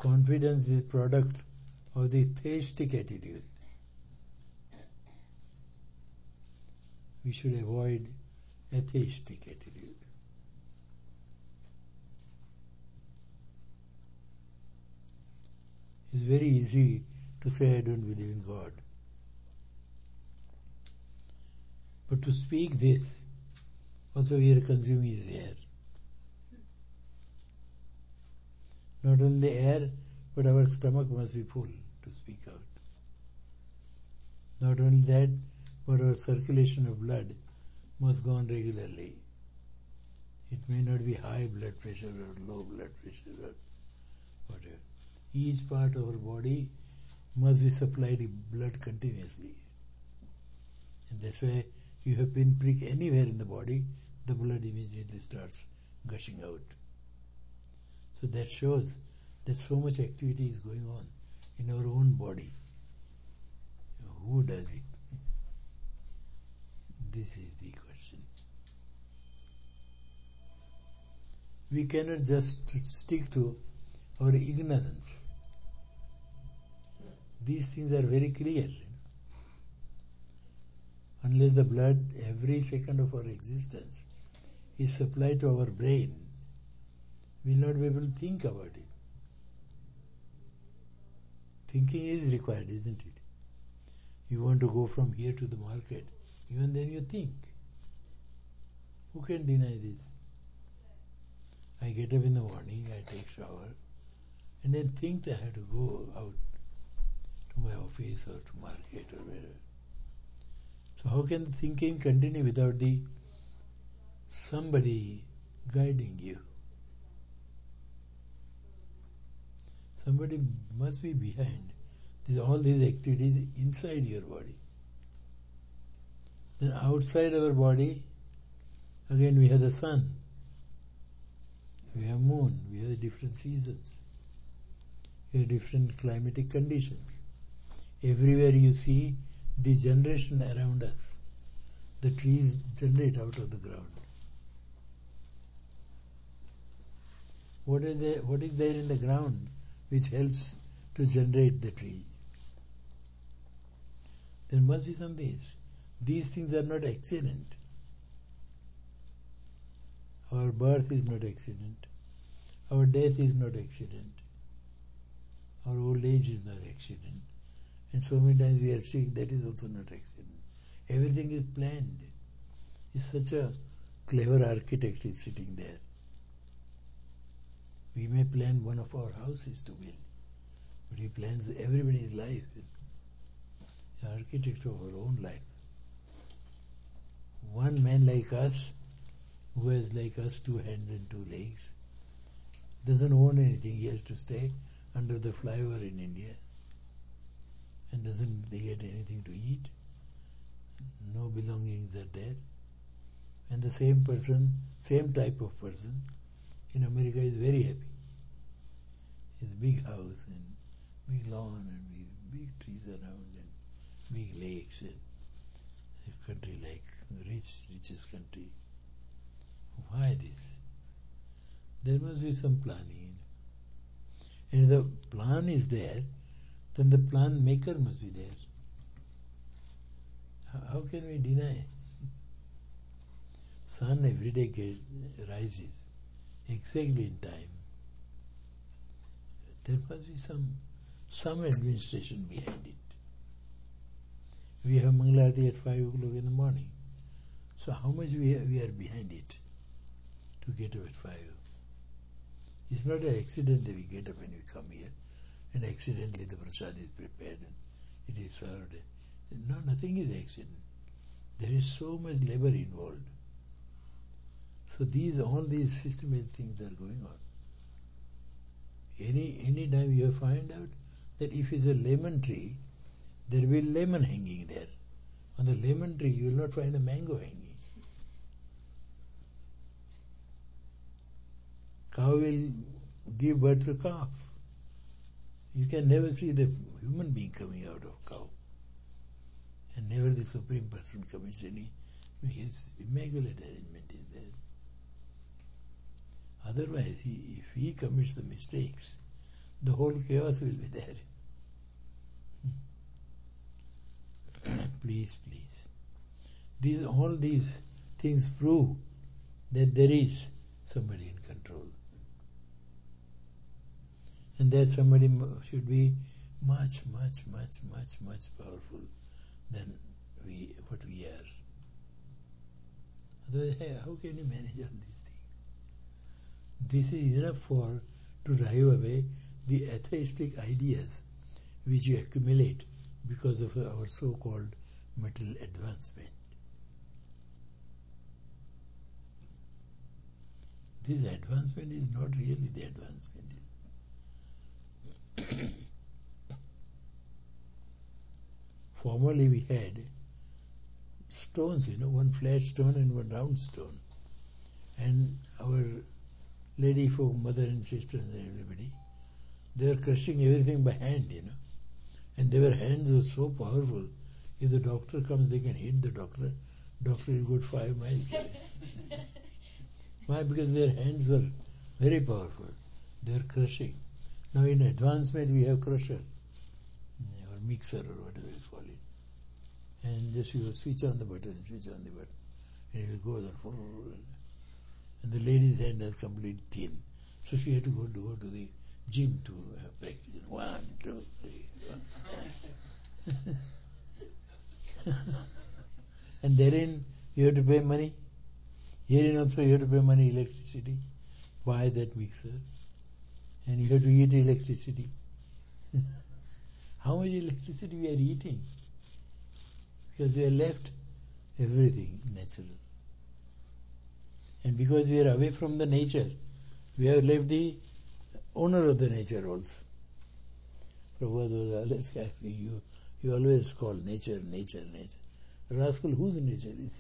confidence is product of the theistic attitude. We should avoid atheistic attitude. It's very easy to say I don't believe in God. But to speak this, also we are consuming his air. Not only air, but our stomach must be full to speak out. Not only that, but our circulation of blood must go on regularly. It may not be high blood pressure or low blood pressure or whatever. Each part of our body must be supplied with blood continuously. And that's why you have pinprick anywhere in the body, the blood immediately starts gushing out. So that shows that so much activity is going on in our own body. Who does it? This is the question. We cannot just stick to our ignorance. These things are very clear. Unless the blood, every second of our existence, is supplied to our brain, we will not be able to think about it. Thinking is required, isn't it? You want to go from here to the market, even then you think. Who can deny this? I get up in the morning, I take shower, and then think that I have to go out to my office or to market or wherever. So how can the thinking continue without the somebody guiding you? Somebody must be behind all these activities inside your body. Then outside our body, again we have the sun, we have moon, we have different seasons, we have different climatic conditions. Everywhere you see the generation around us. The trees generate out of the ground. What is there in the ground which helps to generate the tree? There must be something. These things are not accident. Our birth is not accident. Our death is not accident. Our old age is not accident. And so many times we are sick, that is also not accident. Everything is planned. It's such a clever architect is sitting there. We may plan one of our houses to build, but he plans everybody's life. The architect of our own life. One man like us, who has like us 2 hands and 2 legs, doesn't own anything. He has to stay under the flyover in India and doesn't get anything to eat. No belongings are there. And the same person, same type of person in America is very happy. He has a big house and big lawn and big trees around and big lakes and a country like richest country. Why this? There must be some planning. And if the plan is there, then the plan maker must be there. How can we deny? Sun every day rises exactly in time. There must be some administration behind it. We have Mangalarti at 5 o'clock in the morning. So how much we are behind it to get up at 5? It's not an accident that we get up and we come here and accidentally the prasad is prepared and it is served. No, nothing is accident. There is so much labor involved. So all these systematic things are going on. Any time you find out that if it's a lemon tree, there will be lemon hanging there. On the lemon tree, you will not find a mango hanging. Cow will give birth to a calf. You can never see the human being coming out of cow. And never the Supreme Person commits any. His immaculate arrangement is there. Otherwise, if he commits the mistakes, the whole chaos will be there. Please, please. All these things prove that there is somebody in control. And that somebody should be much, much, much, much, much powerful than what we are. Otherwise, how can you manage all these things? This is enough to drive away the atheistic ideas which you accumulate because of our so-called material advancement. This advancement is not really the advancement. Formerly we had stones, one flat stone and one round stone. And our lady folk, mother and sisters and everybody, they were crushing everything by hand, And their hands were so powerful. If the doctor comes, they can hit the doctor. Doctor will go 5 miles away. Why? Because their hands were very powerful. They were crushing. Now in advancement we have crusher, or mixer or whatever you call it. And just you switch on the button, and it will go there. And the lady's hand has completely thin. So she had to go to the gym to practice. 1, 2, 3. And therein you have to pay money. Herein also you have to pay money, electricity, buy that mixer. And you have to eat electricity. How much electricity we are eating? Because we are left everything natural. And because we are away from the nature, we have left the owner of the nature also. Prabhupada was always happy. You always call nature. Rascal, whose nature is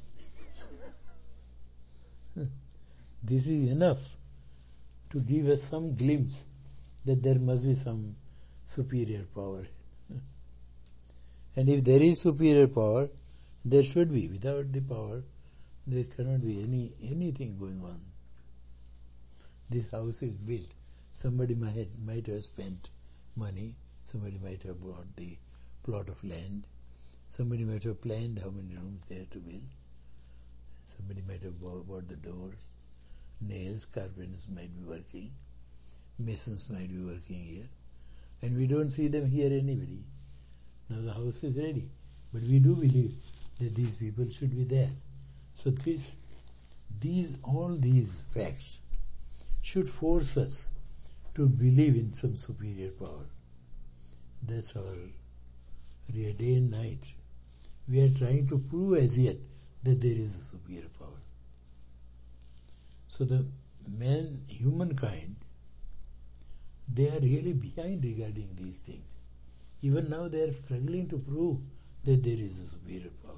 it? This is enough to give us some glimpse that there must be some superior power. And if there is superior power, there should be. Without the power, there cannot be anything going on. This house is built. Somebody might have spent money. Somebody might have bought the plot of land. Somebody might have planned how many rooms they have to build. Somebody might have bought the doors. Nails, carpenters might be working. Masons might be working here. And we don't see them here anybody. Now the house is ready. But we do believe that these people should be there. So all these facts should force us to believe in some superior power. That's our day and night. We are trying to prove as yet that there is a superior power. So the humankind, they are really behind regarding these things. Even now they are struggling to prove that there is a superior power.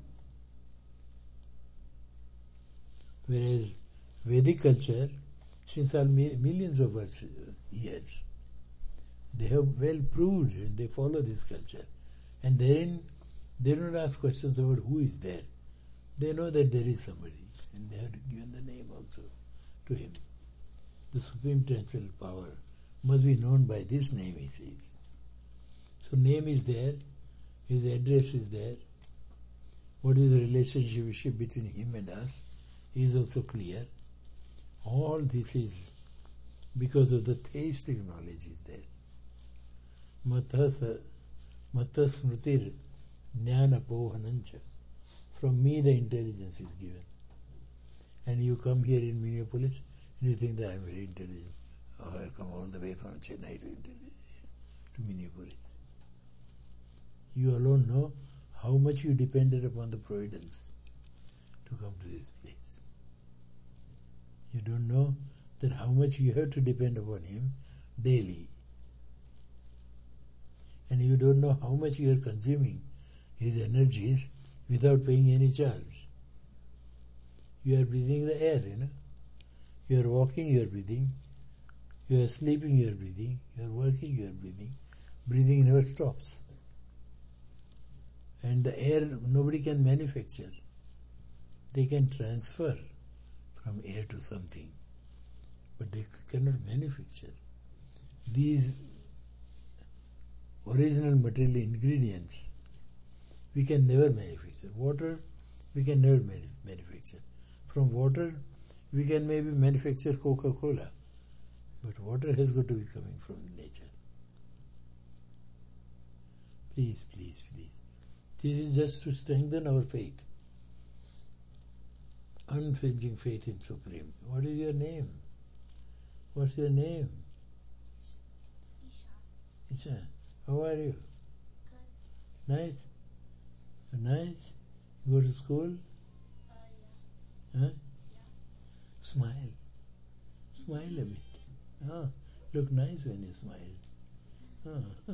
Whereas Vedic culture, since millions of years, they have well proved and they follow this culture. And then they don't ask questions about who is there. They know that there is somebody, and they have given the name also to him. The Supreme Transcendental Power must be known by this name, he says. So name is there, his address is there. What is the relationship between him and us is also clear. All this is because of the theistic knowledge is there. Mata smritir jnana pohanancha. From me the intelligence is given. And you come here in Minneapolis and you think that I am very intelligent. Oh, I come all the way from Chennai to Minneapolis. You alone know how much you depended upon the providence to come to this place. You don't know that how much you have to depend upon him daily. And you don't know how much you are consuming his energies without paying any charge. You are breathing the air, You are walking, you are breathing. You are sleeping, you are breathing. You are working, you are breathing. Breathing never stops. And the air nobody can manufacture. They can transfer from air to something, but they cannot manufacture. these original material ingredients we can never manufacture. Water we can never manufacture. From water we can maybe manufacture Coca-Cola, but water has got to be coming from nature. Please, please, please. This is just to strengthen our faith. Unflinching faith in Supreme. What is your name? What's your name? Isha. How are you? Good. Nice? Nice? You go to school? Yeah. Huh? Yeah. Smile. Smile a bit. Oh, look nice when you smile. Oh.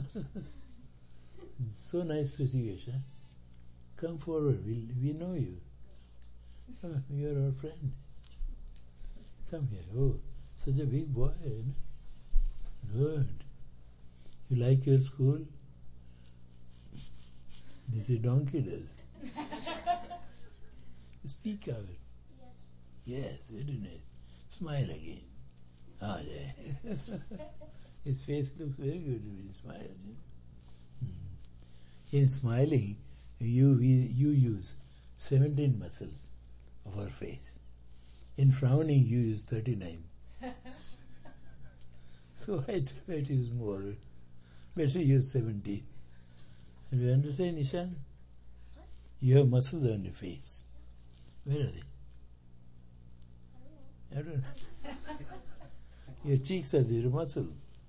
So nice to see you, Isha. Come forward. We know you. Oh, you're our friend. Come here. Oh, such a big boy. Good. You like your school? This a donkey does. Speak out. Yes. Yes, very nice. Smile again. Ah, yeah. His face looks very good when he smiles. In smiling, you use 17 muscles of our face. In frowning, you use 39. So I try to use more. Better use 17. And you understand, Nishan? What? You have muscles on your face. Where are they? I don't know. I don't know. Your cheeks are zero muscle.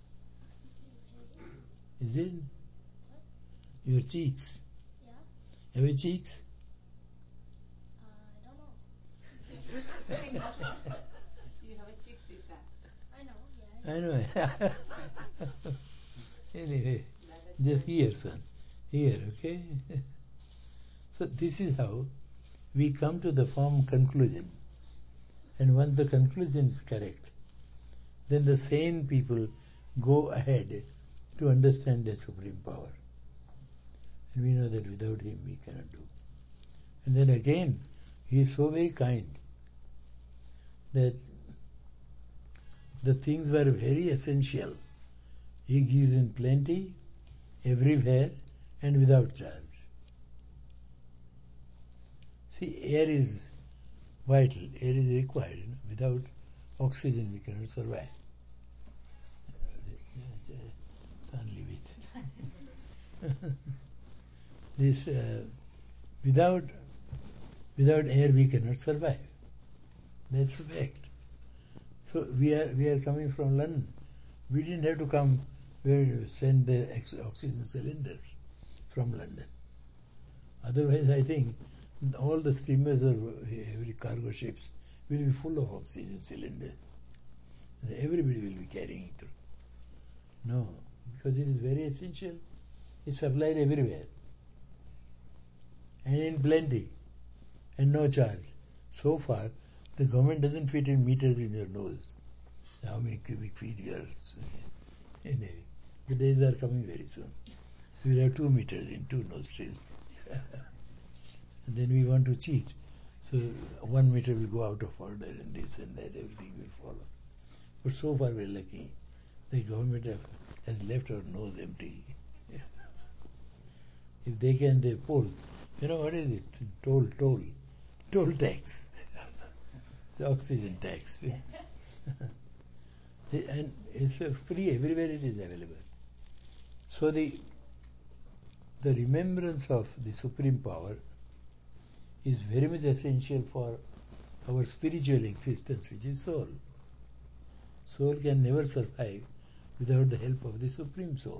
Is it? What? Your cheeks. Yeah. Have you cheeks? I don't know. Cheek muscle. You have a cheek, Sisa. I know. I Yeah. know. Anyway, just here, son. Here, okay? So this is how we come to the firm conclusion. And once the conclusion is correct, then the sane people go ahead to understand the supreme power. And we know that without him we cannot do. And then again, he is so very kind that the things were very essential. He gives in plenty, everywhere, and without charge. See, air is vital, air is required. Without oxygen we cannot survive. Can't leave it. This, without air we cannot survive. That's a fact. So we are coming from London. We didn't have to come where you send the oxygen cylinders from London. Otherwise, I think all the steamers or every cargo ships will be full of oxygen cylinders. Everybody will be carrying it through. No, because it is very essential. It's supplied everywhere. And in plenty. And no charge. So far, the government doesn't fit in meters in your nose. How many cubic feet you are. Anyway, the days are coming very soon. We will have 2 meters in 2 nostrils. And then we want to cheat. So 1 meter will go out of order and this and that, everything will follow. But so far we are lucky. The government has left our nose empty. If they can, they pull. You know what is it? Toll tax. The oxygen tax. And it's free, everywhere it is available. So the remembrance of the supreme power is very much essential for our spiritual existence, which is soul. Soul can never survive without the help of the supreme soul.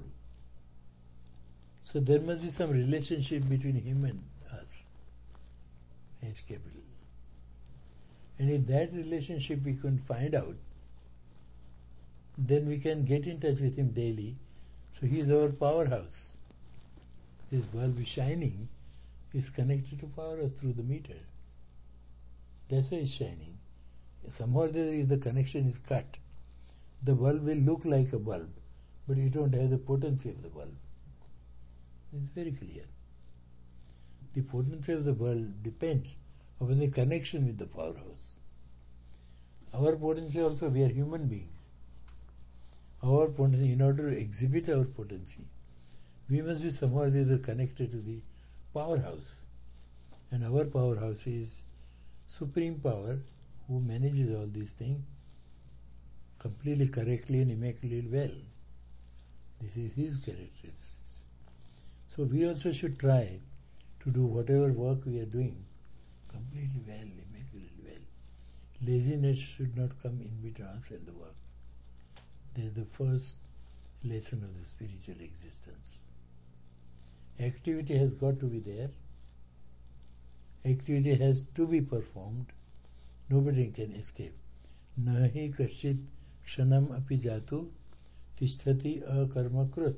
So there must be some relationship between him and us, H capital. And if that relationship we can find out, then we can get in touch with him daily. So he is our powerhouse. This bulb is shining, is connected to powerhouse through the meter. That's why it's shining. Somehow if the connection is cut, the bulb will look like a bulb, but you don't have the potency of the bulb. It's very clear. The potency of the bulb depends upon the connection with the powerhouse. Our potency also, we are human beings. our potency, in order to exhibit our potency, we must be somehow or the other connected to the powerhouse. And our powerhouse is Supreme Power, who manages all these things completely correctly and immaculately well. This is his characteristics. So we also should try to do whatever work we are doing completely well, immaculately well. Laziness should not come in between us and the work. That is the first lesson of the spiritual existence. Activity has got to be there. Activity has to be performed. Nobody can escape. Nahi kashit kshanam api jatu tisthati akarma krut.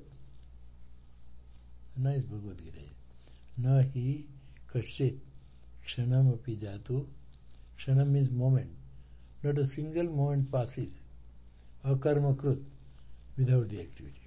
Nice Bhagavad Gita. Nahi kashit kshanam api jatu. Kshanam means moment. Not a single moment passes. Akarma krut, without the activity.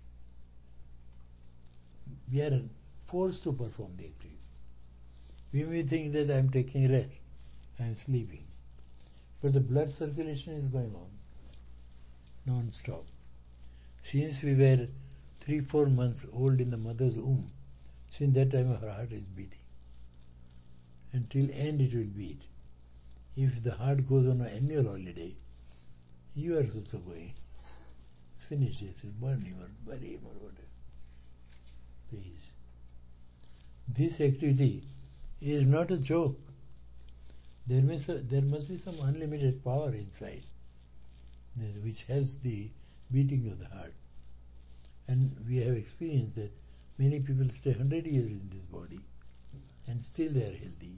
We are forced to perform the activity. We may think that I am taking rest, I am sleeping. But the blood circulation is going on non-stop. Since we were 3-4 months old in the mother's womb, since that time our heart is beating. Until end it will beat. If the heart goes on an annual holiday, you are also going. It's finished, it's burn him or bury him or whatever. Please. This activity is not a joke. There must be some unlimited power inside, which has the beating of the heart. And we have experienced that many people stay 100 years in this body and still they are healthy.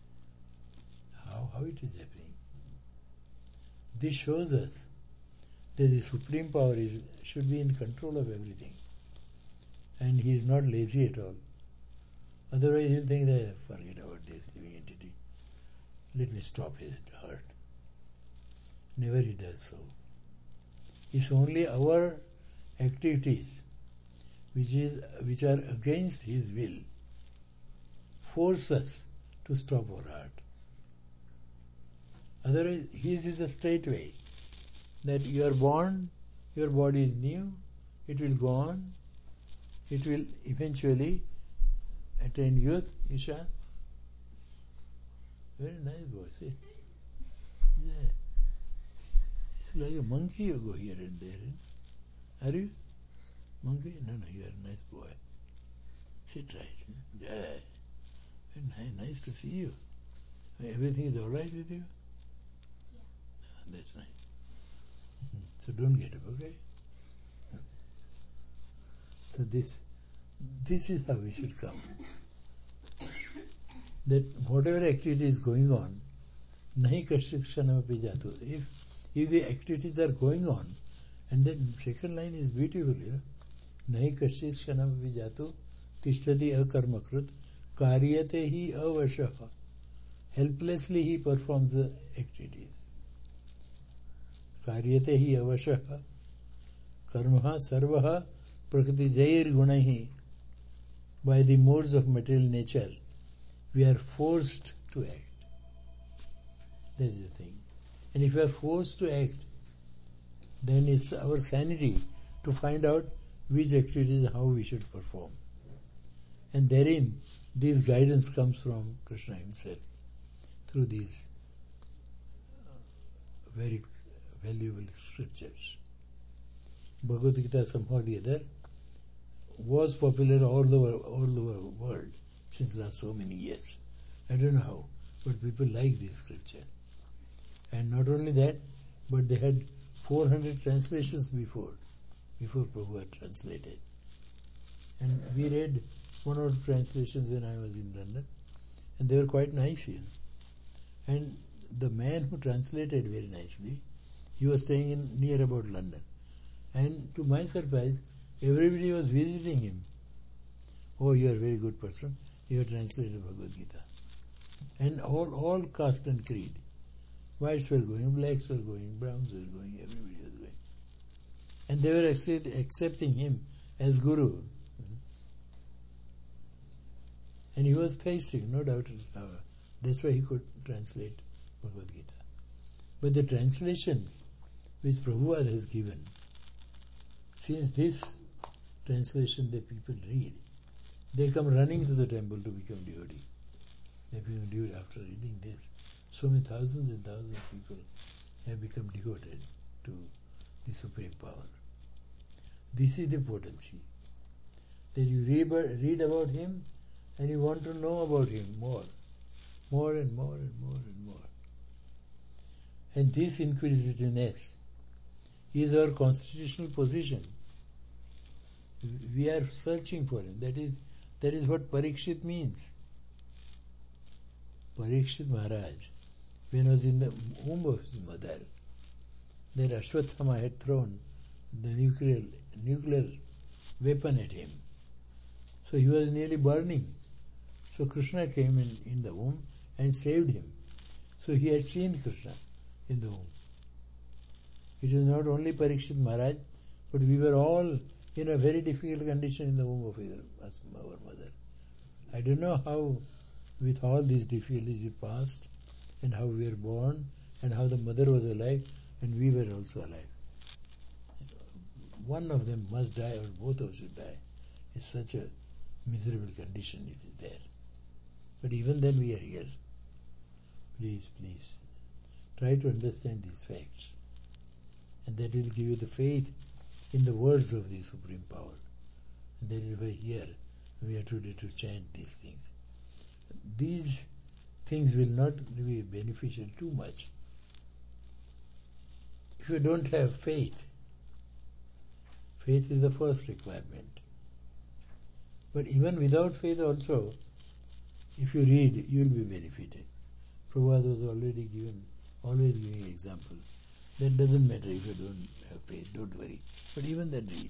How it is happening? This shows us that the Supreme Power should be in control of everything. And he is not lazy at all. Otherwise he'll think that, forget about this living entity. Let me stop his heart. Never he does so. It's only our activities which are against his will force us to stop our heart. Otherwise his is a straight way. That you are born, your body is new, it will go on, it will eventually attain youth. Isha, very nice boy, see? Yeah. It's like a monkey, you go here and there. Are you? Monkey? No, you are a nice boy. Sit right. Yeah. Very nice to see you. Everything is alright with you? Yeah. That's nice. So don't get up, okay? So this is how we should come. That whatever activity is going on, nahi kashit kshanamapi jatu. If the activities are going on, and then second line is beautiful, nahi kashit kshanamapi jatu tishtati akarmakrut karyate hi avashaha. Helplessly he performs the activities. Karyate hi avashaha karmaha sarvaha prakriti jair gunahi. By the modes of material nature, we are forced to act. That is the thing. And if we are forced to act, then it's our sanity to find out which activities, how we should perform. And therein, this guidance comes from Krishna himself, through these very valuable scriptures. Bhagavad Gita somehow or the other was popular all over the world since last so many years. I don't know how, but people like this scripture. And not only that, but they had 400 translations before Prabhu had translated. And we read one or two translations when I was in London, and they were quite nice here. And the man who translated very nicely, he was staying near about London. And to my surprise, everybody was visiting him. Oh, you are a very good person. You have translated Bhagavad Gita. And all caste and creed. Whites were going, blacks were going, browns were going, everybody was going. And they were accepting him as Guru. And he was theistic, no doubt. That's why he could translate Bhagavad Gita. But the translation which Prabhupada has given Since this translation the people read, they come running to the temple to become devotee. They become devotee after reading this. So many thousands and thousands of people have become devoted to the Supreme Power. This is the potency. That you read about Him and you want to know about Him more and more and more and more. And this inquisitiveness is our constitutional position. We are searching for Him. That is what Parikshit means. Parikshit Maharaj, when he was in the womb of his mother, that Ashwatthama had thrown the nuclear weapon at him. So he was nearly burning. So Krishna came in the womb and saved him. So he had seen Krishna in the womb. It was not only Parikshit Maharaj, but we were all in a very difficult condition in the womb of our mother. I don't know how, with all these difficulties we passed, and how we were born, and how the mother was alive, and we were also alive. One of them must die, or both of us should die. It's such a miserable condition it is there. But even then we are here. Please, try to understand these facts. And that will give you the faith in the words of the Supreme Power. And that is why here we are today to chant these things. These things will not be beneficial too much if you don't have faith. Faith is the first requirement. But even without faith also, if you read, you will be benefited. Prabhupada was always giving example. That doesn't matter if you don't have faith, don't worry. But even then read.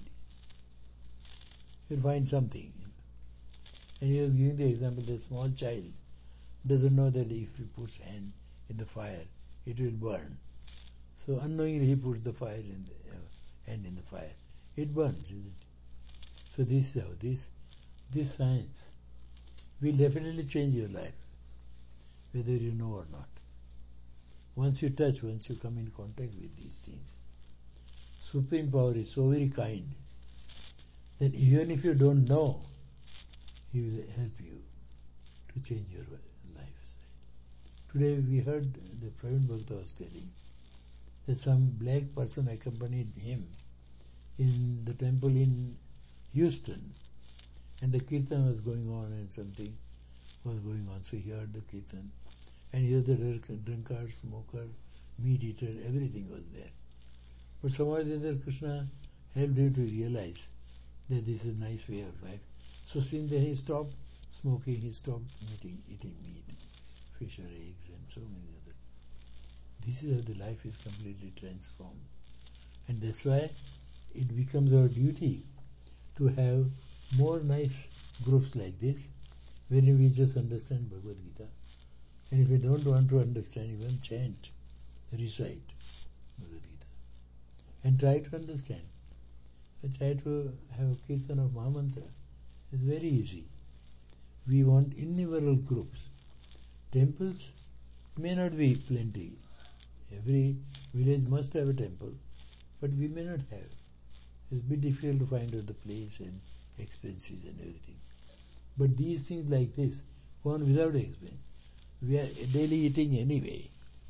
You'll find something. And he was giving the example that a small child doesn't know that if he puts hand in the fire, it will burn. So unknowingly he puts the hand in the fire. It burns, isn't it? So this is how this science will definitely change your life, whether you know or not. Once you come in contact with these things, Supreme Power is so very kind that even if you don't know, He will help you to change your life. Today we heard the Pravin Bhakta was telling that some black person accompanied him in the temple in Houston, and the kirtan was going on and something was going on. So he heard the kirtan, and he was the drunkard, smoker, meat eater, everything was there. But somehow or other Krishna helped him to realize that this is a nice way of life. So since then he stopped smoking, he stopped eating meat, fish or eggs and so many others. This is how the life is completely transformed. And that's why it becomes our duty to have more nice groups like this, wherein we just understand Bhagavad Gita. And if we don't want to understand, even chant, recite Bhagavad Gita. And try to understand. Try to have a kirtan of Mahamantra. It's very easy. We want innumerable groups. Temples may not be plenty. Every village must have a temple, but we may not have. It's a bit difficult to find out the place and expenses and everything. But these things like this go on without expense. We are daily eating anyway.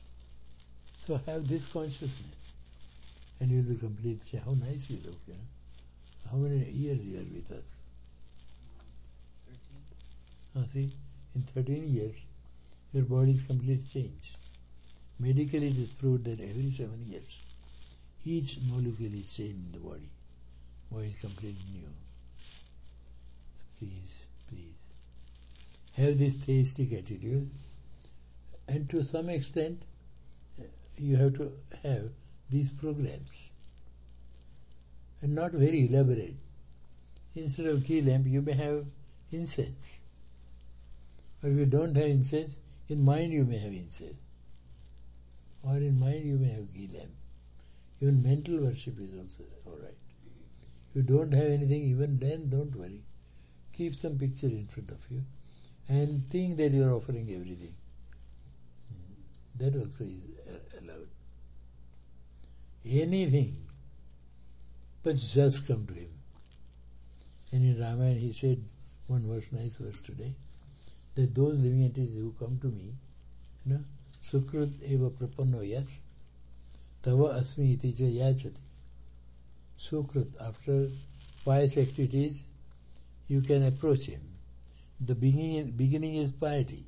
So have this consciousness and you will be completely, how nice you look, you know. How many years you are with us? 13. See, in 13 years, your body is completely changed. Medically it is proved that every 7 years, each molecule is changed in the body. Body is completely new. So please, have this theistic attitude, and to some extent, you have to have these programs. And not very elaborate. Instead of ghee lamp, you may have incense. Or if you don't have incense, in mind you may have incense. Or in mind you may have ghee lamp. Even mental worship is also alright. If you don't have anything, even then don't worry. Keep some picture in front of you and think that you are offering everything. That also is allowed. Anything. but just come to him. And in Ramayana he said one nice verse today, that those living entities who come to me, Sukrut eva prapanno yas, tava asmi iti cha yachati. Sukrut, after pious activities, you can approach him. The beginning is piety.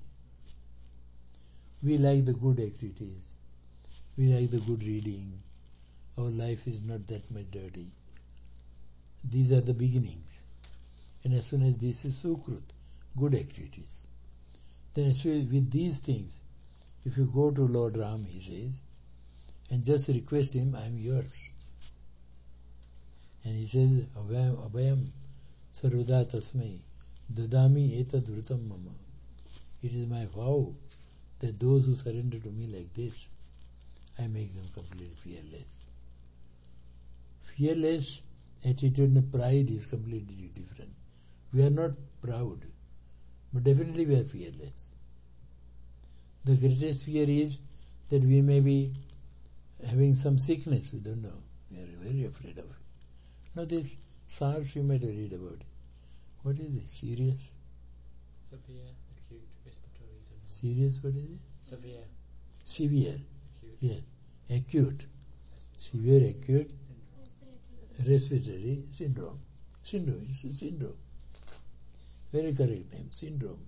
We like the good activities. We like the good reading. Our life is not that much dirty. These are the beginnings. And as soon as this is Sukrut, good activities, then as soon as with these things, if you go to Lord Ram, he says, and just request him, I am yours. And he says, Abhayam sarvada tasmai dadami etad vritam mama. It is my vow that those who surrender to me like this, I make them completely fearless. Fearless attitude and pride is completely different. We are not proud, but definitely we are fearless. The greatest fear is that we may be having some sickness, we don't know. We are very afraid of it. Now this SARS, you might read about it. What is it? Serious? Severe acute respiratory syndrome. Serious, what is it? Severe. Severe. Acute. Yes. Acute. Severe acute respiratory syndrome. Syndrome, it's a syndrome. Very correct name, syndrome.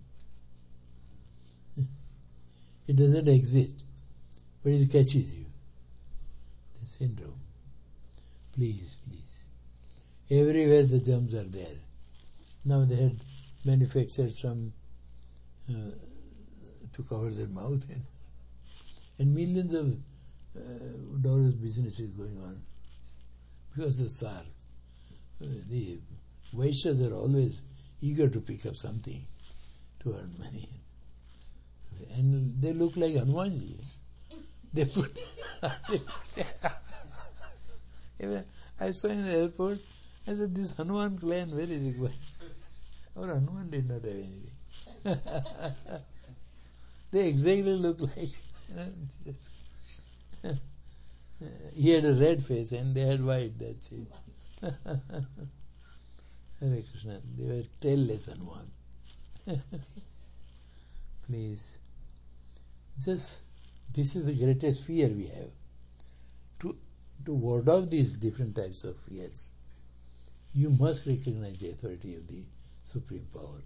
It doesn't exist, but it catches you. The syndrome. Please. Everywhere the germs are there. Now they had manufactured some to cover their mouth, and millions of dollars business is going on because of SARS. The Vaishyas are always eager to pick up something to earn money. And they look like Hanumanji. They put... I saw in the airport, I said, this Hanuman clan, where is it going? Our Hanuman did not have anything. They exactly look like... he had a red face and they had white, that's it. Hare Krishna, they were tailless Hanuman. Please. Just, this is the greatest fear we have. To ward off these different types of fears, you must recognize the authority of the Supreme Power.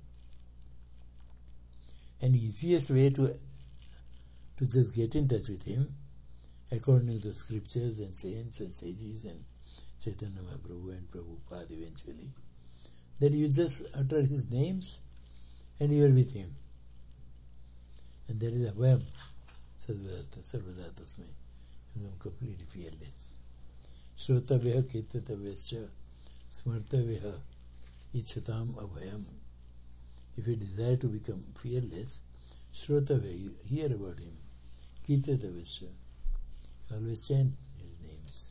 And easiest way to just get in touch with him, according to the scriptures and saints and sages and Chaitanya Mahaprabhu and Prabhupada eventually, that you just utter his names and you are with him. And that is Abhayam sarvada tasmai. You become completely fearless. Shrotavya kirtatavya smartavya ichchatam abhayam. If you desire to become fearless, Shrotavya, you hear about him. Kirtatavya, always chant his names.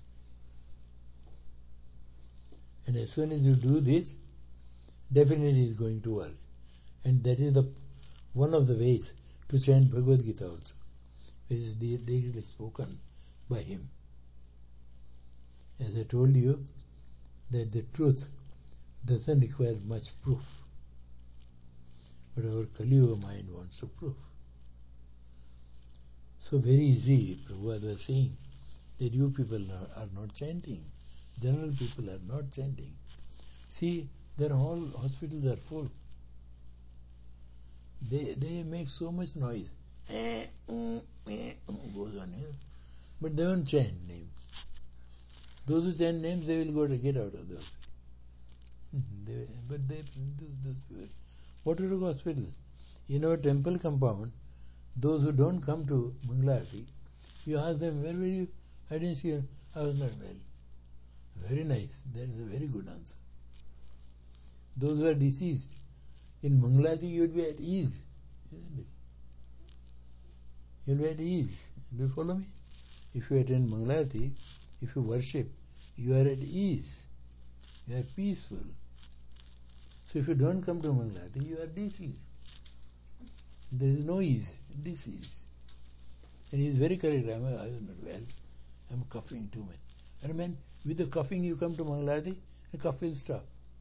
And as soon as you do this, definitely it is going to work. And that is one of the ways to chant Bhagavad Gita also, which is directly spoken by him. As I told you, that the truth doesn't require much proof, but our Kali Yuga mind wants a proof. So very easy, Prabhupada was saying that you people are not chanting. General people are not chanting. See, their whole hospitals are full. They make so much noise. Goes on here. But they won't chant names. Those who chant names, they will get out of those. What are the hospitals? In our temple compound, those who don't come to Mangalarti, you ask them, where were you? I didn't see you. I was not well. Very nice. That is a very good answer. Those who are deceased, in Mangalarti you would be at ease. Isn't it? You will be at ease. Do you follow me? If you attend Mangalarti, if you worship, you are at ease. You are peaceful. So if you don't come to Mangalarti, you are diseased. There is no ease, disease. And he is very correct. I was not well. I am coughing too much. And man, With the coughing you come to Mangalarti, the cough will stop.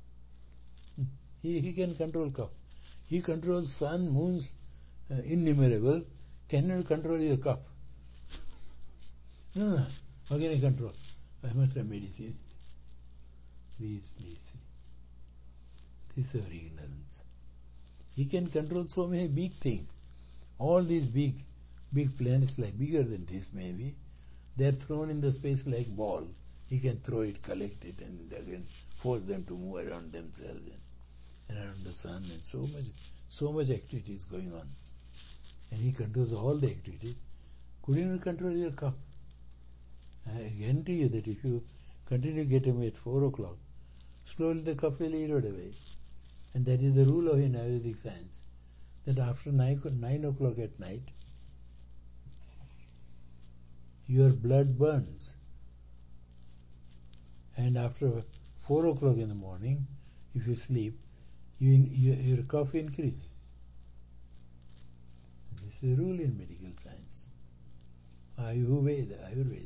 He can control cough. He controls sun, moons, innumerable. Cannot control your cough. No. How can I control? I must have medicine. Please. This is our ignorance. He can control so many big things. All these big planets, like bigger than this maybe, they are thrown in the space like ball. He can throw it, collect it, and again force them to move around themselves and around the sun, and so much activity is going on. And he controls all the activities. Could you not control your cough? I guarantee you that if you continue to get away at 4 o'clock, slowly the cough will erode away. And that is the rule of in Ayurvedic science, that after 9 o'clock at night, your blood burns. And after 4 o'clock in the morning, if you sleep, your cough increases. This is a rule in medical science. Ayurveda.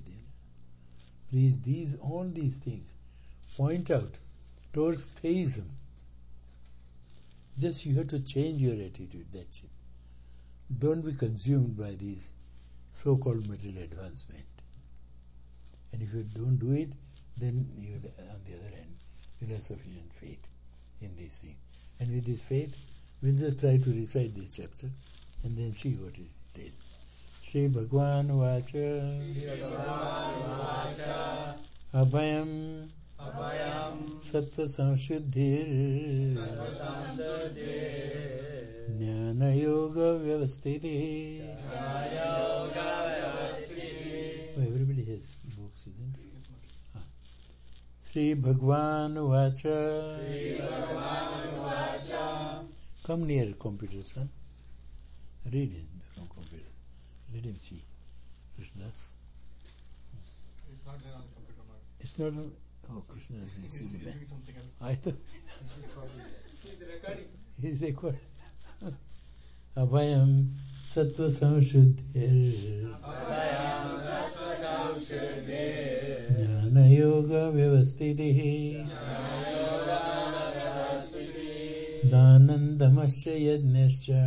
Please, all these things point out towards theism. Just you have to change your attitude, that's it. Don't be consumed by these so-called material advancement. And if you don't do it, then you, on the other hand, you'll have sufficient faith in this thing. And with this faith, we'll just try to recite this chapter and then see what it is. Shri Bhagwan Vacha Abhayam Sattva Samshuddhir Jnana Yoga Vyavasthiti. Oh, everybody has books, isn't it? Shri Bhagwan Vacha. Come near computer, son. Read it from computer. Let him see Krishna's. It's not there on the computer, Mark. It's not on. Oh, Krishna is He's doing something else. I thought He's recording. he's recording. Abhayam Sattva Samshuddhir Jnana Yoga Vyavasthitihi Dhanandamasya Yajnasya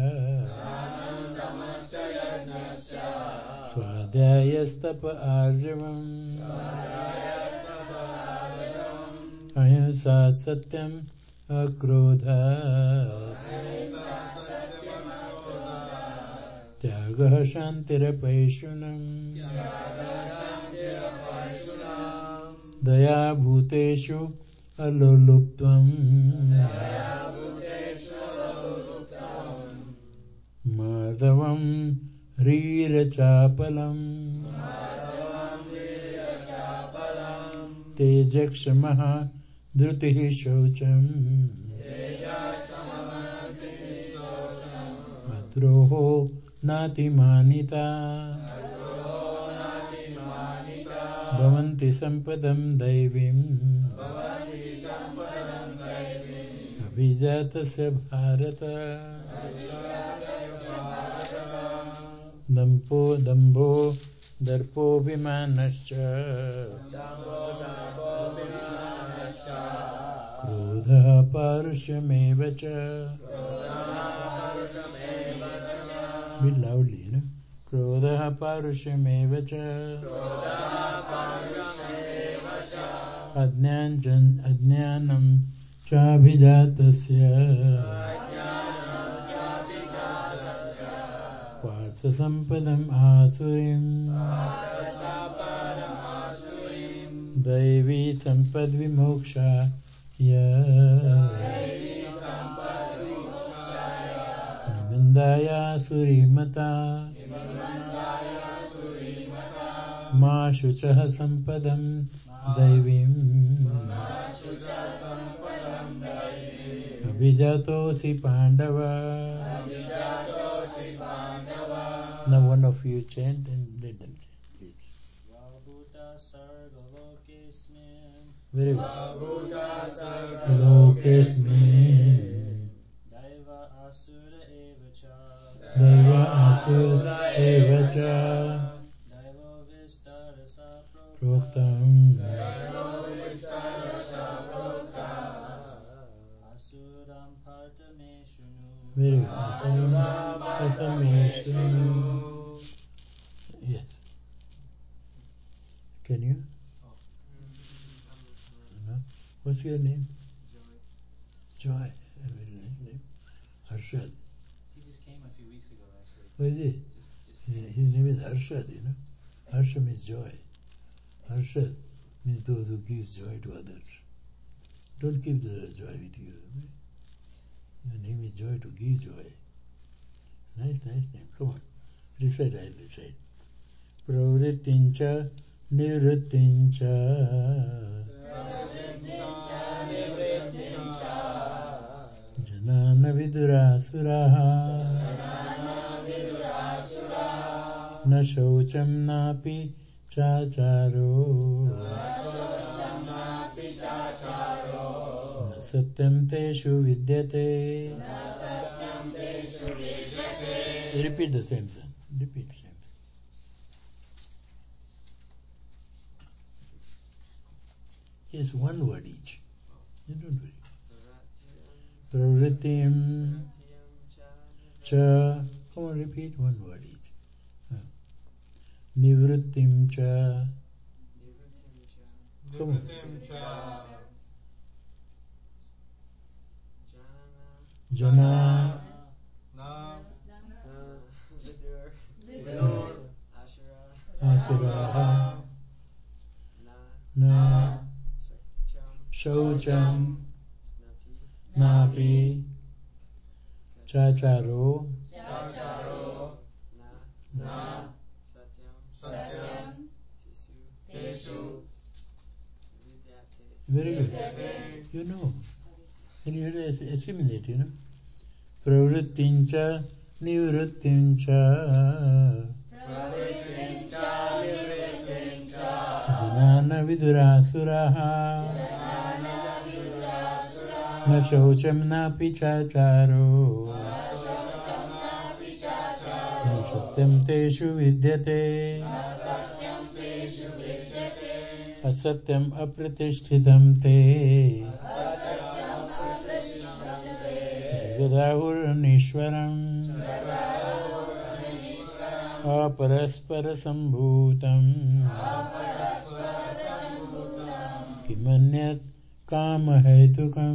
Swadhyayastapa Arjavam Ahimsa Satyam Akrodhas Tyagah Shantirapaishunam Daya Bhuteshu Aloluptvam Madhavam Rirachapalam Tejakshamaha Drutihi Shaucham Atroho Nati Manita Bhavanti Sampadam Daivim Abhijatasya Bharata Dambho Darpo Vimanascha Krodha Parushamevacha. Bit loudly, you know. Krodha Parushamevacha Adnyanam Chabhijatasya Partha Sampadam Asurim Daivi Sampad Vimoksha Nibandaya Surimata Ma Shuchaha Sampadam Daivim Abhijatosi Pandava. Now one of you chant and let them chant, please. Very good. Lokesmin Daiva Asura Evacha Proktam Very good. Yes. Can you? No? What's your name? Joy. A very nice name. Harshad. He just came a few weeks ago, actually. What is it? Just His name is Harshad, you know. Harsha means joy. Harshad means those who gives joy to others. Don't keep the joy with you. The name is joy to give joy. Nice name. Come on. Recite, I'll recite. Pravrittincha nivrittincha janana vidurasuraha na shaucham napi chacharo na satyam teshu vidyate. Repeat the same song. Repeat the same. Yes, one word each. You don't worry. Pravritim cha. Come on, repeat one word each. Nivrittim cha. Come on. Jana. Asuraha. Na. Shaucham. Napi. Chacharo. Na. Satyam. Teshu. Very good. You know. And you have to assimilate, you know. Pravrittincha nivrittincha janana vidurasuraha na shaucham napi chacharo na satyam teshu vidyate asatyam apratishtitam te Jagadahurannishwaram aparaspara-sambhutam kimanyat kama-hetukam.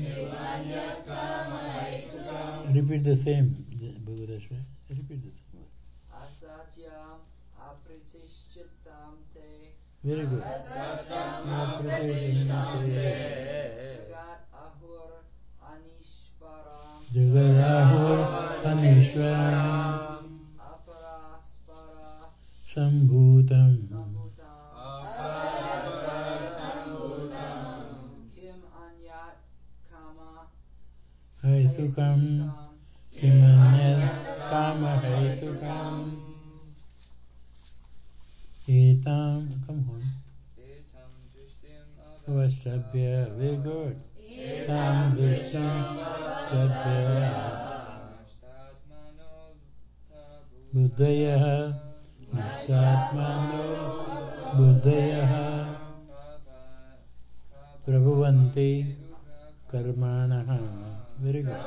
Repeat the same, Bhagavadashva. Repeat the same word. Asatyam apratishchitam te. Very good. Jagat ahur anishwaram. Jagadahur Anishwaram Aparaspara Sambhutam Kim anyat kama Haitukam Kimanyat Kama Haitukam Etam. Come on. Etam drishtim Vashabhya. Very good. Etam Drishtam Vashabhya Buddhayaha Nishtatmano Buddhayaha Prabhavanti Karmanaha. Very good.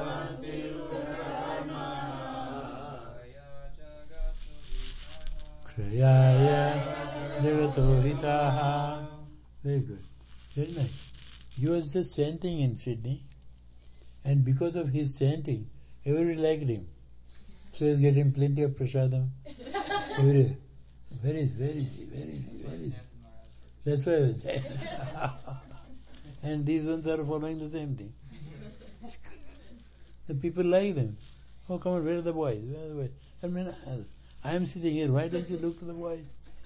Kriyaya Jagato Hitaha. Very good. Very nice. He was just chanting in Sydney, and because of his chanting, everybody liked him. So he was getting plenty of prasadam every day. Very easy. That's why I was saying. And these ones are following the same thing. The people like them. Oh, come on, where are the boys? Where are the boys? I mean, I am sitting here. Why don't you look to the boys?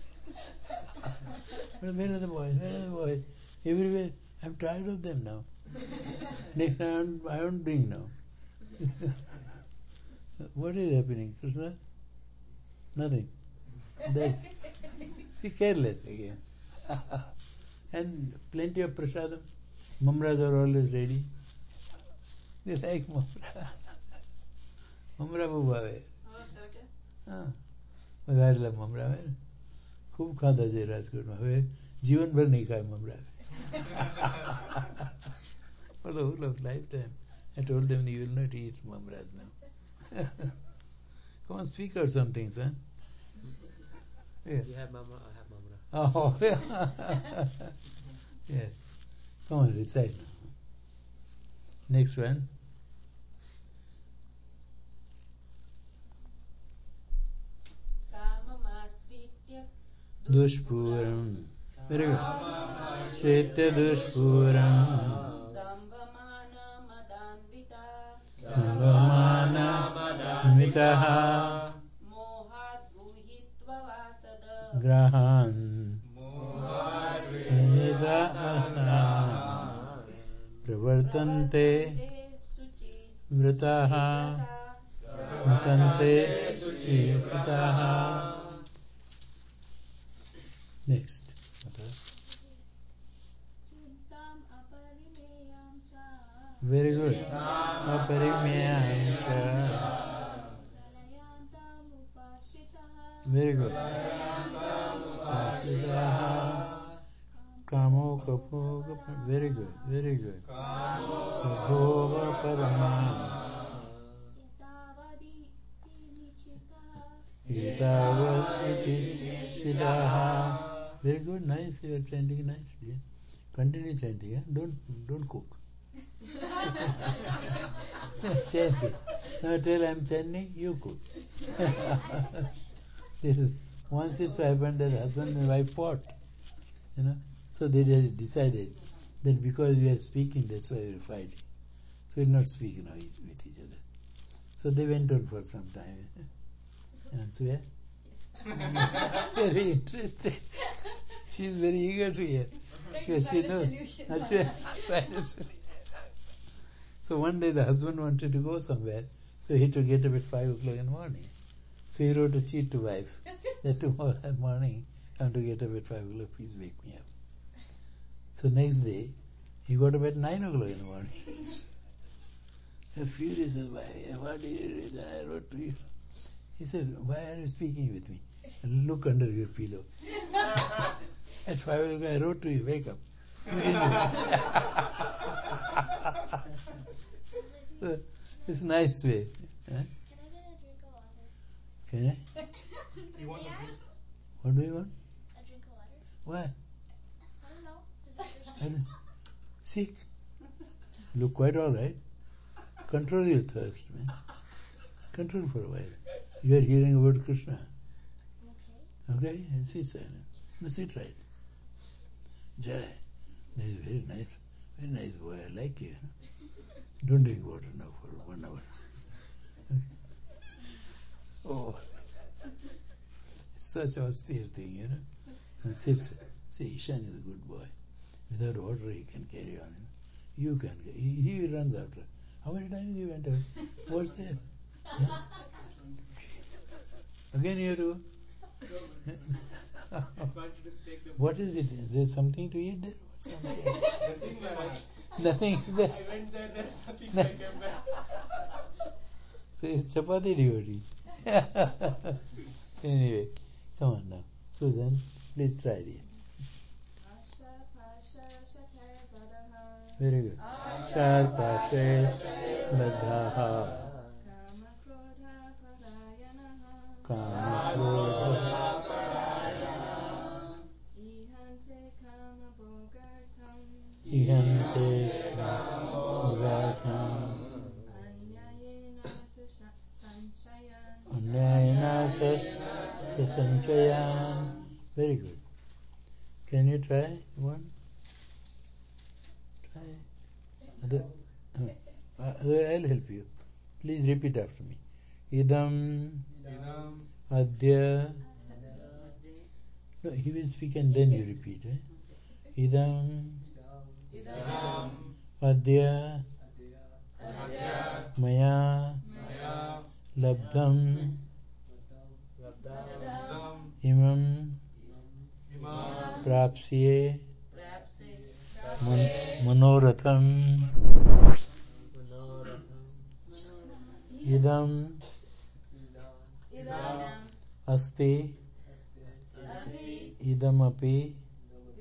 Where are the boys? Where are the boys? Everywhere. I'm tired of them now. Next time I won't drink now. What is happening, Krishna? Nothing. See, careless again. And plenty of prasadam. Mamras are always ready. They like mamra. Mamra બહુ ભાવે. વઘારેલા મમરા આવે ને ખૂબ ખાધા છે રાજકોટમાં. હવે જીવનભર નહીં ખાય મમરા. For the whole of lifetime I told them you will not eat mamras now. Come on, speak out something, son. Yeah. You have mama, I have mamra. Oh, yeah. Yeah. Come on, recite now. Next one. Kamamastritya Dushpuram. Very good. Shetya dushpuram. Dambamana madanvita Dambamana mitaha. Mohat guhitva vasada Grahan. Pravartante vrataha vrtante suchitaha. Next. Chintam aparimeyam cha Very good. Aparimeyam cha. pralayantam upashitaha Very good. Upashitaha. Kamo kapo kapa. Very good. Very good. Kabhova paramam. yatavadi nichitaha Itavat iti siddhaha. Very good. Nice. You are chanting nicely. Continue chanting. Yeah? Don't cook. Chant it. Now tell I am chanting. You cook. This is, once it happened that husband and wife fought. So they decided that because we are speaking, that's why we are fighting. So we'll not speak now with each other. So they went on for some time. And so yeah, very interested. She is very eager to hear. Because she knows. So one day the husband wanted to go somewhere, so he had to get up at 5 o'clock in the morning. So he wrote a cheat to wife that tomorrow morning I want to get up at 5 o'clock, please wake me up. So next day he got up at 9 o'clock in the morning. Furious, what did you do? I wrote to you. He said, why are you speaking with me? And look under your pillow. At 5 o'clock I wrote to you, wake up. So, it's a nice way. Huh? Can I get a drink of water? Can I? You want a drink? What do you want? A drink of water? Why? I don't know. Does it I don't, sick? Look quite alright. Control your thirst, man. Control for a while. You are hearing about Krishna. Okay. Okay? And sit silent. No, sit right. Jai. That is very nice boy. I like you. Don't drink water now for 1 hour. Oh, such austere thing, And sits. See, Ishan is a good boy. Without water, he can carry on. You can. He runs after. How many times you went out? What's there? Huh? Again you have to. What is it? There's something to eat there? Nothing is there. I went there, there's nothing, so I came back. So it's chapati devotee. Anyway, come on now. Susan, please try it. Asha pasha shatar vadaha Very good. Sharpate ladhaha. Kama krodha parayanaha Kama Ihante kama bogartam ihante kamagadham. Anyayena sanchayan Anyayana sanchayan. Very good. Can you try one? Try. I'll help you. Please repeat after me. Idam adya. No, he will speak and then you repeat. Idam adya maya labdham imam prapsye manoratham idam asti idamapi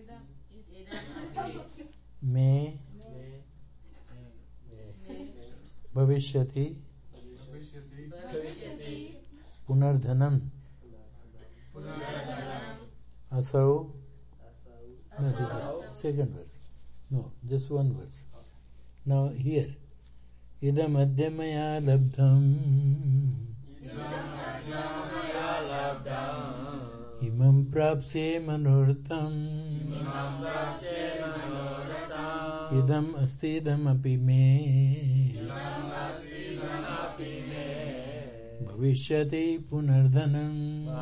me Bhavishyati Bhavishyati Punardhanam Asau. No, this is second verse. No, just one verse. Now here. Idam adya maya labdham Imam prapse manurtam Idam astidam api me Bhavishyati punardhanam.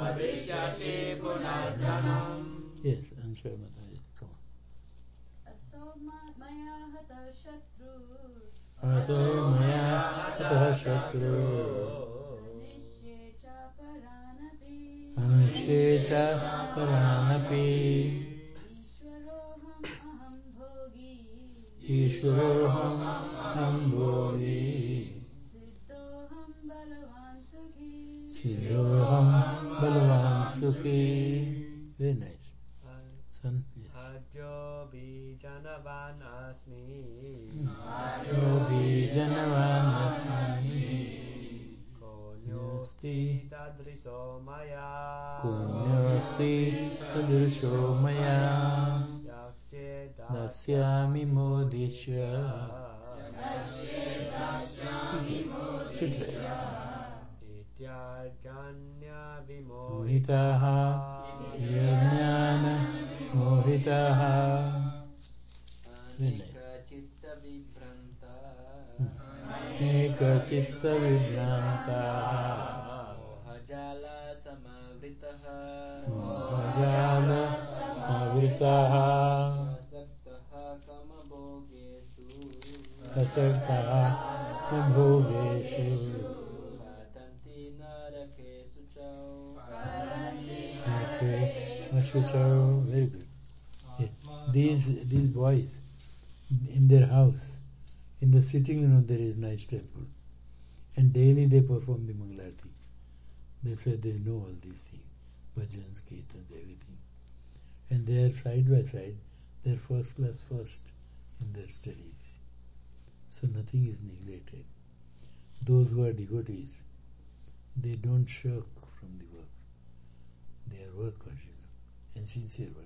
Yes, answer Mataji. Come Aso maya hata shatru on. Ato maya hatah shatru Anishye cha paranapi Anushe cha paranapi Ishwaroham aham bhogi Ishwaroham aham bhogi Siddhoham balavan sukhi Siddhoham balavan sukhi. Very nice. Son, yes. Adyo bijanavan asmi Yogi janavan asmi konyosti sadriso maya Punyosti sadrisho maya yaksye Dasyami modishya Sitra ityajanya Mohitaha Yajnana Mohitaha. Anika chitta vibranta Eka chitta vibrantaha Mohajala samavritaha Mohajala avritaha Asaktaha kamabhogesu Asaktaha bhogeshu Patanti narakesu chau Okay, Ashuchau, very good. Yeah. These boys in their house, in the sitting room there is nice temple, and daily they perform the Mangalarti. They say they know all these things, bhajans, kirtans, everything, and they are side by side. They are first class first in their studies, so nothing is neglected. Those who are devotees, they don't shirk from the work. They are workers, and sincere workers.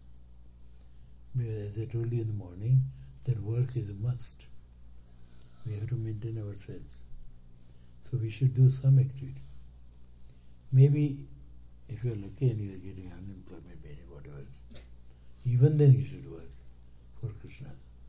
As I told you in the morning, that work is a must. We have to maintain ourselves. So we should do some activity. Maybe if you are lucky and you are getting unemployment, maybe whatever, even then you should work for Krishna.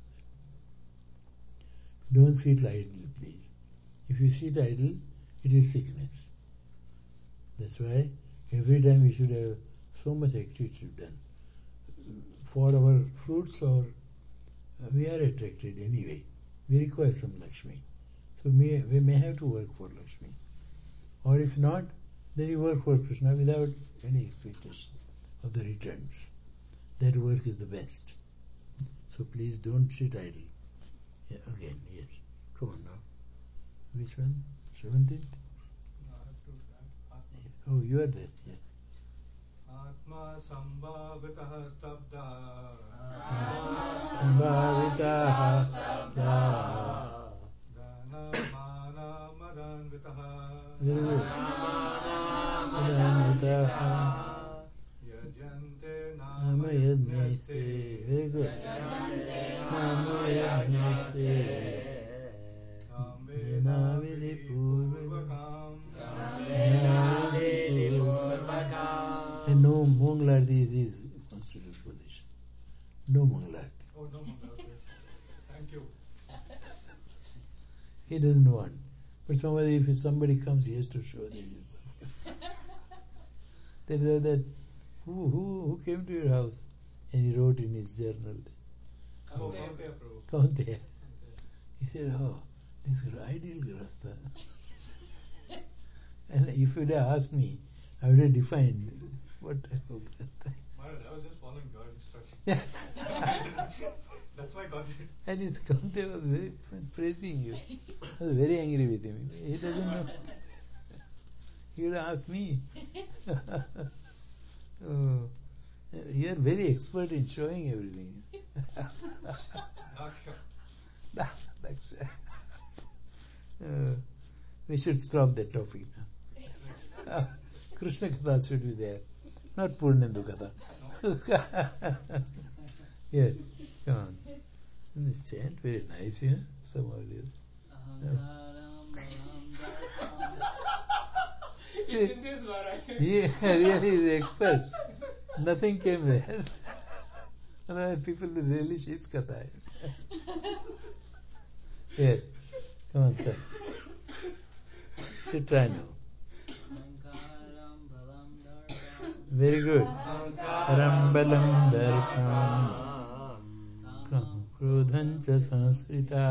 Don't sit idle, please. If you sit idle, it is sickness. That's why every time we should have so much activity done. For our fruits, or we are attracted anyway. We require some Lakshmi. So we may have to work for Lakshmi. Or if not, then you work for Krishna without any expectation of the returns. That work is the best. So please don't sit idle. Yeah, again, yes. Come on now. Which one? 17th? Oh, you are there, yes. Atma sambhavitah stabda Sambhavitaha sabda. Dana mana madanvitah Very good. Madanvitaha Yajante nama yajneste. Very good. Nama yajneste. Tamvena Vidhi purvakam And no Mangalarti is considered position. No Mangalarti. Oh no, okay. Thank you. He doesn't want. But if somebody comes, he has to show that he is They know that who came to your house? And he wrote in his journal. Oh, Kaunteya Prabhu. Kaunteya. He said, oh, this is ideal grasta. And if you'd have asked me, I would have defined what type of grasta. Maharaj, I was just following your instructions. Yeah. That's why I got it. And his Kaunteya was very praising you. I was very angry with him. He doesn't know. He would have asked me. Oh, you are very expert in showing everything. Daksha. Daksha. We should stop that topic now. Krishna Katha should be there, not Purnendu Katha. Yes, come on. And this chant, very nice, yeah? Somehow it is. Ahankaram balam darpam. See, in this Maharaj. really is the expert. Nothing came there. And people will relish his Katha. Yes, come on, sir. You try now. Ahankaram balam darpam. Very good. Rambalam darpam. Kamam Krodhancha samsrita.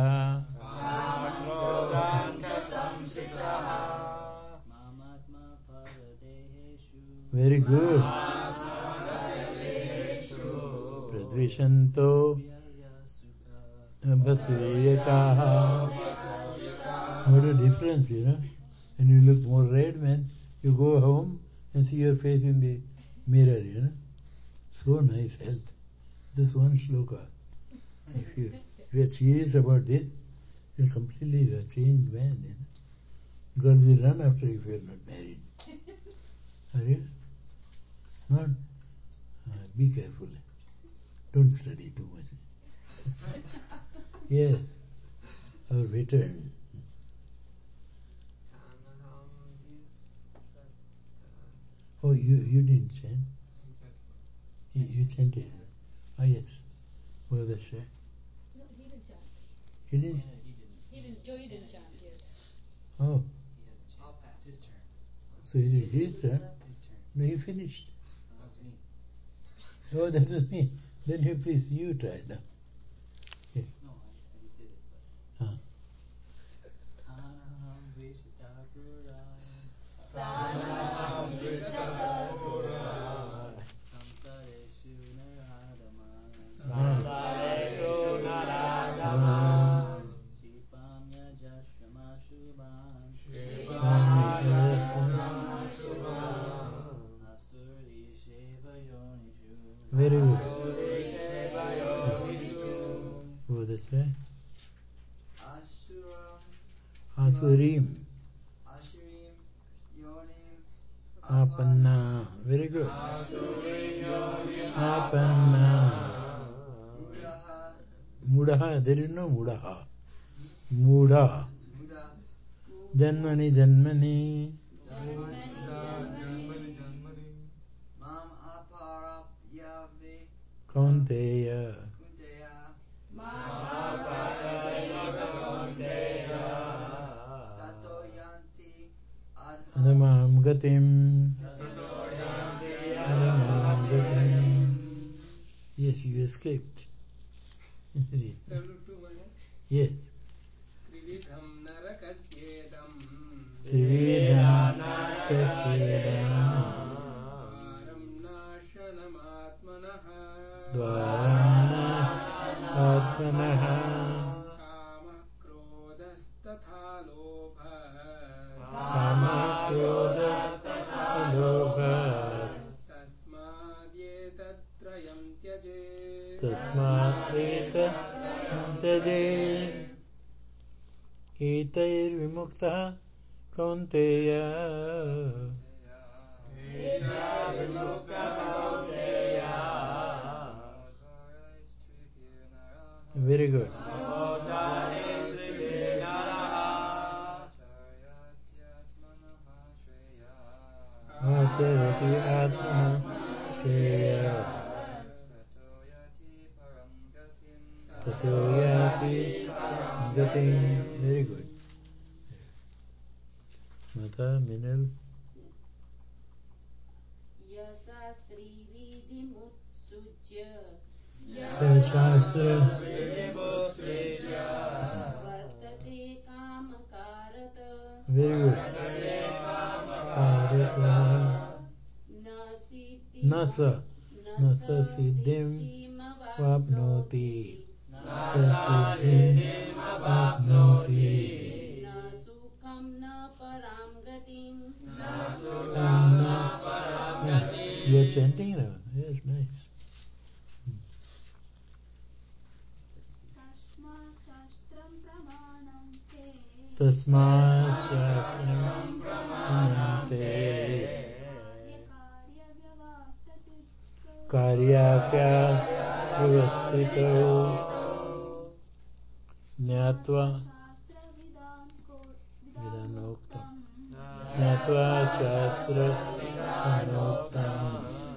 mamatma paradeheshu. Very good. Pradvishanto Vyayasukha. abhasuyakaha. What a difference, you know. When you look more red, man, you go home and see your face in the mirror, you know. So nice health. Just one shloka. If you are serious about this, you're completely a changed man, you know. Girls will run after you if you are not married. Are you? Not? Be careful. Don't study too much. Yes. Our veteran. Oh, you didn't chant? You chanted. Ah, yes. Well, that's right. No, he didn't chant. You didn't? Yeah, he didn't. Joey didn't chant yet. Oh, He hasn't I'll changed. pass. It's his turn. so it is his turn. His turn. No, he finished. That was me. Oh, that was me. Then you please, you try now. No, I just did it. But. Huh. Tanaham Vishitapuram. Samsareshu Naradaman. Shipam Yajashramashubhan. Asuri Sheva Yonishu. Very good. Oh, that's right. Asurim. Ashurim Yonim Apanna. Very good. Apanna. Mudaha Mudaha. There is no Mudaha. Muda. Muda Janmani, Janmani. Janmani. Mam Aparapyave Kaunteya. Kunteya Tato Yanti Adha Adamam Gatim. Adamam Gatim. Yes, you escaped. Yes. Trividham Narakasyedam Trividham Nakasyedam. Dvaram Nashanamatmanaha Dvaram Atmanaha. Kama Krodastatha Lobhas Kama Krodha Lobha. Tasmadyetattrayam Tyajet Tasmat etat Tajet. Etair Vimukta Kaunteya. Very good. Acharati Atmana Shreya. Tato Yati Gatim. Very good. Mata, Minal. Yasastri vidhimutsujya. Shastra. Vartate kamakarata. Very good. Karata. Nasa. Nasa siddhim vapnoti. Nasa siddhim vapnoti. Na sukham na param gatim. You are chanting now. Yes, nice. तस्मात् शास्त्रं प्रमाणं ते Tasmat Shastram Pramante Karyakya Vyavastito Jnatva Vidanoktam Jnatva Shastra Vidanoktam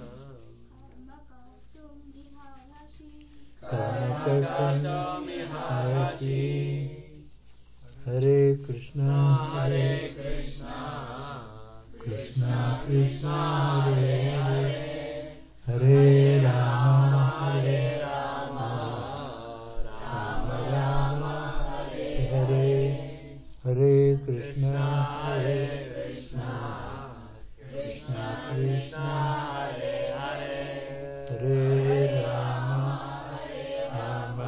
Karmakakam Harashi Hare Krishna Krishna Krishna Hare Hare Hare Rama Rama Rama Hare Hare Krishna Krishna Krishna Hare Rama Rama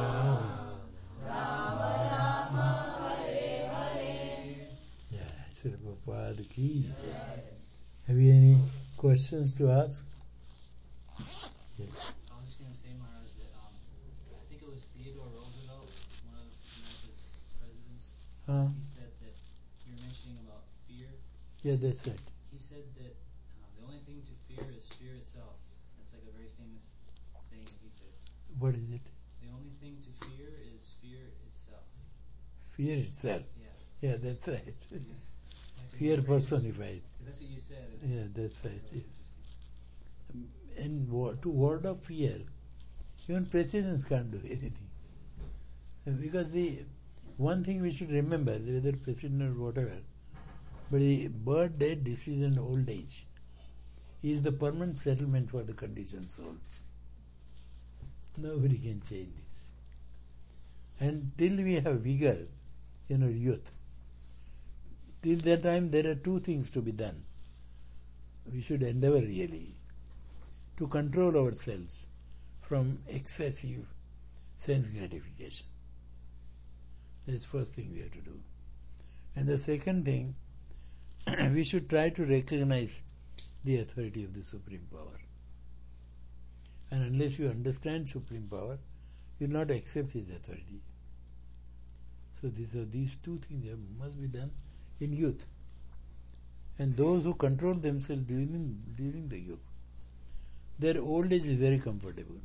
Yeah, Sri Prabhupada ki jai. Have you any questions to ask? Yes. I was just going to say, Maharaj, that I think it was Theodore Roosevelt, one of America's presidents. He said that you were mentioning about fear. Yeah, that's right. He said that the only thing to fear is fear itself. That's like a very famous saying that he said. What is it? The only thing to fear is fear itself. Fear itself. Yeah. Yeah, that's right. Yeah. Fear personified. Because that's what you said. Yeah, that's right. Yes. And to ward off fear, even presidents can't do anything. Because the one thing we should remember, whether president or whatever, but the birth, death, disease, and old age is the permanent settlement for the conditioned souls. Nobody can change this. And till we have vigor, youth, till that time there are two things to be done. We should endeavor really to control ourselves from excessive sense gratification. That's the first thing we have to do. And the second thing, we should try to recognize the authority of the Supreme Power. And unless you understand Supreme Power, you will not accept His authority. So these two things that must be done in youth. And those who control themselves during the youth, their old age is very comfortable.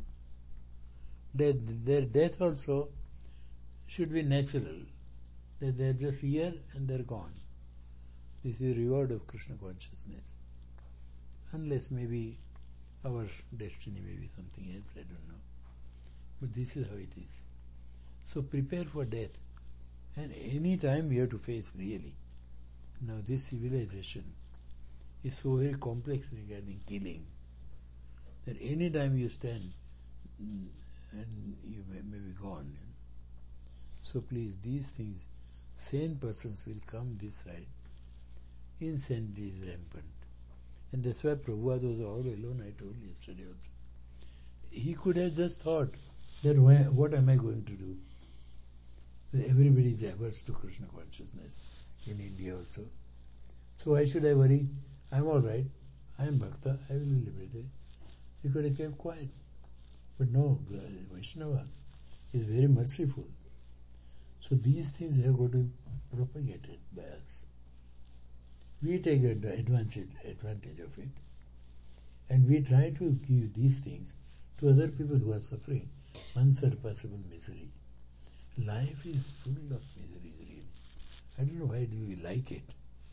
Their death also should be natural. That they're just here and they're gone. This is the reward of Krishna consciousness. Unless maybe our destiny may be something else, I don't know. But this is how it is. So prepare for death. And any time we have to face really. Now this civilization is so very complex regarding killing that any time you stand and you may be gone. So please, these things, sane persons will come this side. Insanity is rampant. And that's why Prabhupada was all alone, I told you yesterday also. He could have just thought that what am I going to do? Everybody is averse to Krishna consciousness in India also. So why should I worry? I am all right. I am Bhakta. I will be liberated. He could have kept quiet. But no, Vaishnava is very merciful. So these things have got to be propagated by us. We take advantage of it. And we try to give these things to other people who are suffering unsurpassable misery. Life is full of miseries, really. I don't know why do we like it.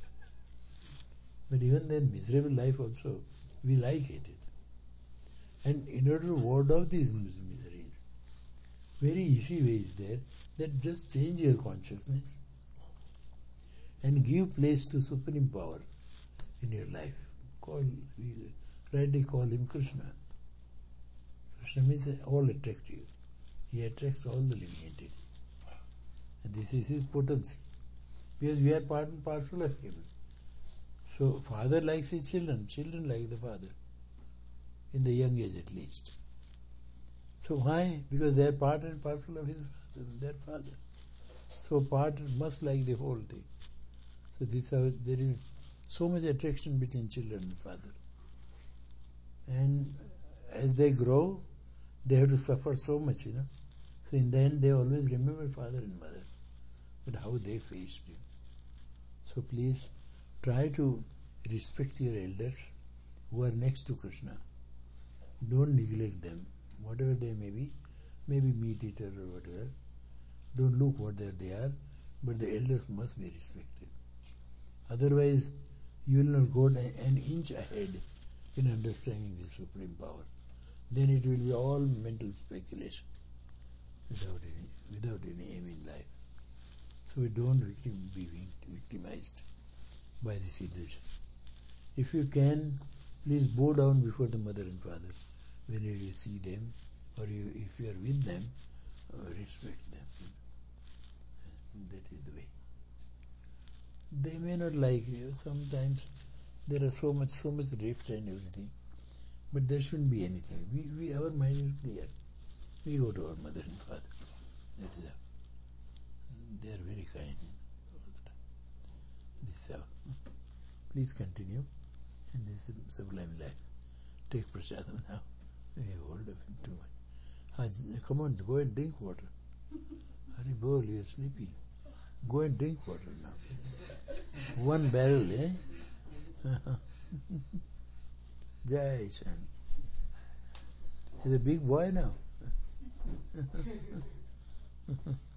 But even that miserable life also, we like it. And in order to ward off these miseries, very easy way is there, that just change your consciousness and give place to Supreme Power in your life. We rightly call him Krishna. Krishna means all attractive. He attracts all the living entities. And this is his potency. Because we are part and parcel of him. So father likes his children like the father. In the young age at least. So why? Because they are part and parcel of his father, their father. So part must like the whole thing. So there is so much attraction between children and father. And as they grow, they have to suffer so much, So in the end, they always remember father and mother, but how they faced him. So please try to respect your elders who are next to Krishna. Don't neglect them, whatever they may be meat eater or whatever. Don't look what they are, but the elders must be respected. Otherwise, you will not go an inch ahead in understanding the Supreme Power. Then it will be all mental speculation without any aim in life. So we don't be victimized by this illusion. If you can, please bow down before the mother and father whenever you see them, or if you are with them, respect them. That is the way. They may not like you. Sometimes there are so much rift and everything, but there shouldn't be anything. Our mind is clear. We go to our mother and father. That is all. They are very kind all the time. This is all. Please continue in this sublime life. Take prasadam now. You have hold of him too much. Come on, go and drink water. Hari bol, you are sleepy. Go and drink water now. One barrel, eh? Jai Shanti. He's a big boy now.